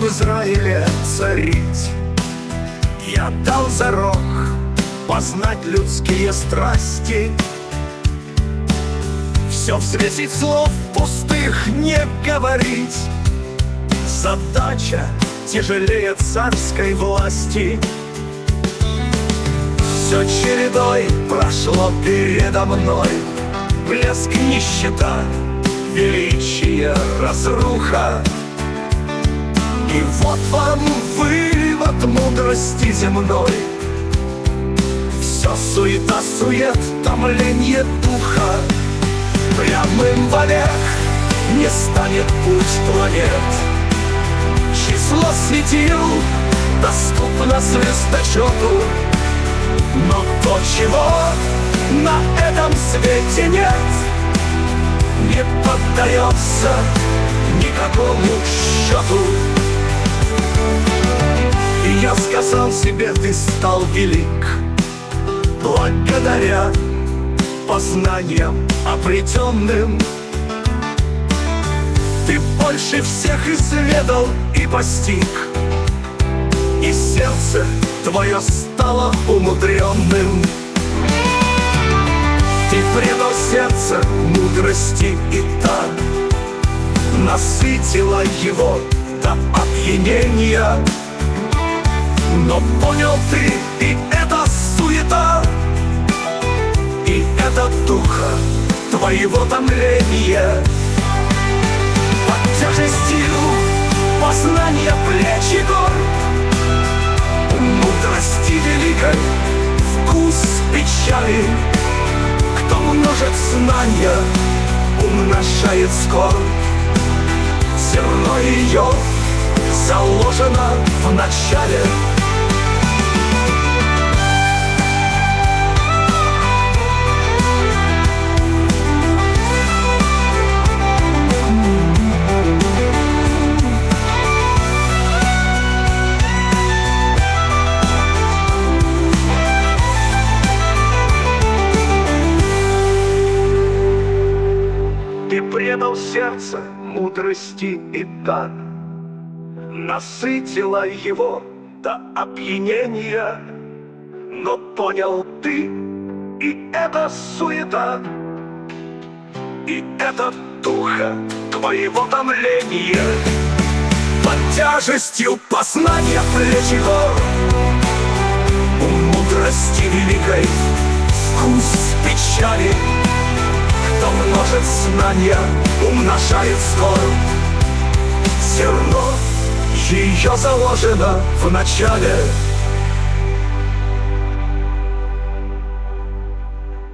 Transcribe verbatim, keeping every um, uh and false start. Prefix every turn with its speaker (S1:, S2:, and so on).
S1: в Израиле царить. Я дал зарок познать людские страсти, все взвесить, слов пустых не говорить. Задача тяжелее царской власти. Все чередой прошло передо мной: блеск, нищета, величие, разруха. И вот вам вывод мудрости земной: все суета-сует, томленье духа. Прямым вовек не станет путь планет, число светил доступно звездочету. Но то, чего на этом свете нет, не поддается никакому счету. И я сказал себе: ты стал велик благодаря познаниям обретенным. Ты больше всех изведал и постиг, и сердце твое стало умудренным. Ты предал сердце мудрости, и та насытила его до опьянения. Но понял ты, и это суета, и это духа твоего томления. Под тяжестью познания плеч и гор, мудрости великой вкус печали. Кто множит знания, умножает скор. Зерно ее заложено в начале. Ты предал сердце мудрости, и та насытила его до опьянения. Но понял ты, и это суета, и это духа твоего томления. Под тяжестью познания плеч и гор, у мудрости великой вкус печали. Кто множит знания, умножает скор. Зерно ее заложено в начале.